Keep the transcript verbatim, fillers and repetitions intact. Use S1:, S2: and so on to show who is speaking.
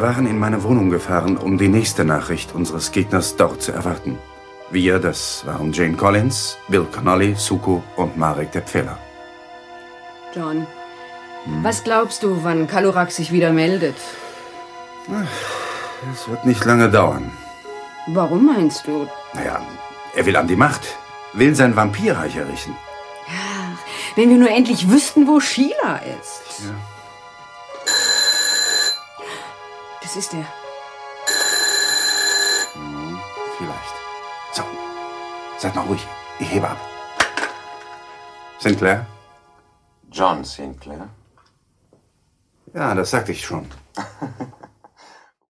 S1: waren in meine Wohnung gefahren, um die nächste Nachricht unseres Gegners dort zu erwarten. Wir, das waren Jane Collins, Bill Connolly, Suko und Marek der Pfähler.
S2: John, hm. was glaubst du, wann Kalurak sich wieder meldet?
S1: Es wird nicht lange dauern.
S2: Warum meinst du?
S1: Naja, er will an die Macht, will sein Vampirreich errichten.
S2: Ja, wenn wir nur endlich wüssten, wo Sheila ist.
S1: Ja.
S2: Das ist er.
S1: Hm, vielleicht. So, seid mal ruhig. Ich hebe ab. Sinclair?
S3: John Sinclair?
S1: Ja, das sagte ich schon.